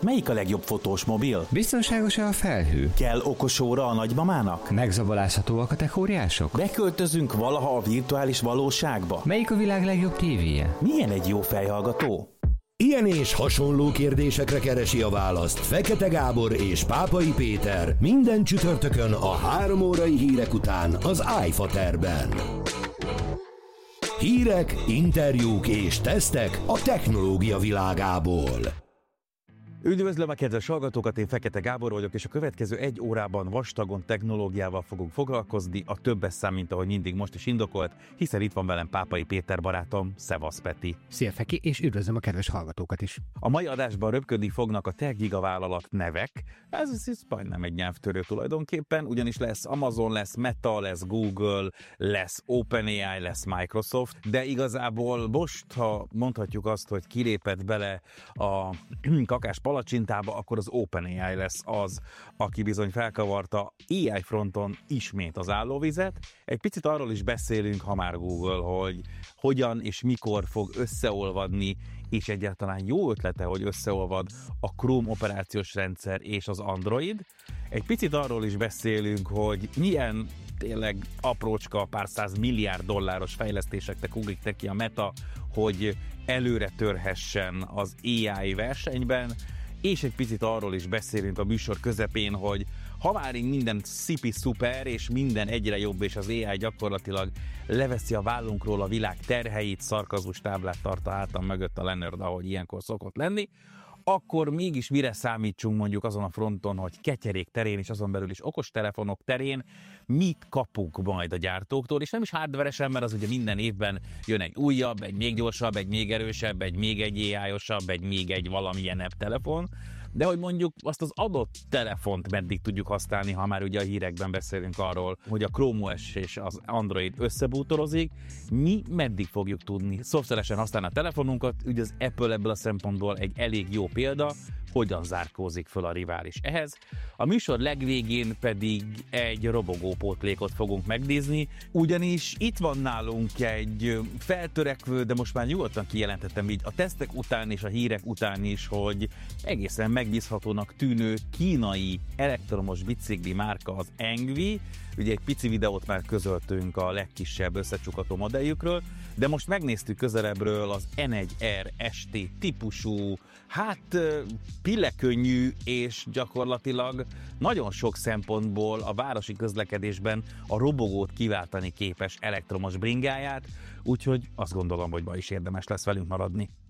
Melyik a legjobb fotós mobil? Biztonságos-e a felhő? Kell okos óra a nagymamának? Megzabolázhatóak a techóriások? Beköltözünk valaha a virtuális valóságba? Melyik a világ legjobb tévéje? Milyen egy jó fejhallgató? Ilyen és hasonló kérdésekre keresi a választ Fekete Gábor és Pápai Péter minden csütörtökön a 3 órai hírek után az iFaterben. Hírek, interjúk és tesztek a technológia világából. Üdvözlöm a kedves hallgatókat, én Fekete Gábor vagyok, és a következő 1 órában vastagon technológiával fogunk foglalkozni, a többes szám, mint ahogy mindig most is indokolt, hiszen itt van velem Pápai Péter barátom. Szevasz, Peti! Szia, Feki, és üdvözlöm a kedves hallgatókat is! A mai adásban röpködni fognak a tech gigavállalat nevek, ez majdnem egy nyelvtörő tulajdonképpen, ugyanis lesz Amazon, lesz Meta, lesz Google, lesz OpenAI, lesz Microsoft, de igazából most, ha mondhatjuk azt, hogy kilépett bele a kakás palacsintába, akkor az OpenAI lesz az, aki bizony felkavarta AI fronton ismét az állóvizet. Egy picit arról is beszélünk, ha már Google, hogy hogyan és mikor fog összeolvadni, és egyáltalán jó ötlete, hogy összeolvad a Chrome operációs rendszer és az Android. Egy picit arról is beszélünk, hogy milyen tényleg aprócska, pár $100 milliárd fejlesztéseknek ugrik ki a Meta, hogy előre törhessen az AI versenyben, és egy picit arról is beszélünk a műsor közepén, hogy ha már minden szipi szuper, és minden egyre jobb, és az AI gyakorlatilag leveszi a vállunkról a világ terheit, szarkazus táblát tart a hátam mögött a Leonard, ahogy ilyenkor szokott lenni, akkor mégis mire számítsunk mondjuk azon a fronton, hogy ketyerék terén és azon belül is okostelefonok terén mit kapunk majd a gyártóktól, és nem is hardveresen, mert az ugye minden évben jön egy újabb, egy még gyorsabb, egy még erősebb, egy még egy AI-osabb, egy még egy valamilyenebb telefon, de hogy mondjuk azt az adott telefont meddig tudjuk használni, ha már ugye a hírekben beszélünk arról, hogy a Chrome OS és az Android összebútorozik, mi meddig fogjuk tudni szoftveresen használni a telefonunkat, ugye az Apple ebből a szempontból egy elég jó példa, hogyan zárkózik föl a rivális ehhez. A műsor legvégén pedig egy robogó pótlékot fogunk megnézni, ugyanis itt van nálunk egy feltörekvő, de most már nyugodtan kijelentettem így a tesztek után és a hírek után is, hogy egészen megbízhatónak tűnő kínai elektromos bicikli márka az Engvi. Ugye egy pici videót már közöltünk a legkisebb összecsukható modelljükről, de most megnéztük közelebbről az N1R ST típusú, pillekönnyű és gyakorlatilag nagyon sok szempontból a városi közlekedésben a robogót kiváltani képes elektromos bringáját, úgyhogy azt gondolom, hogy ma is érdemes lesz velünk maradni.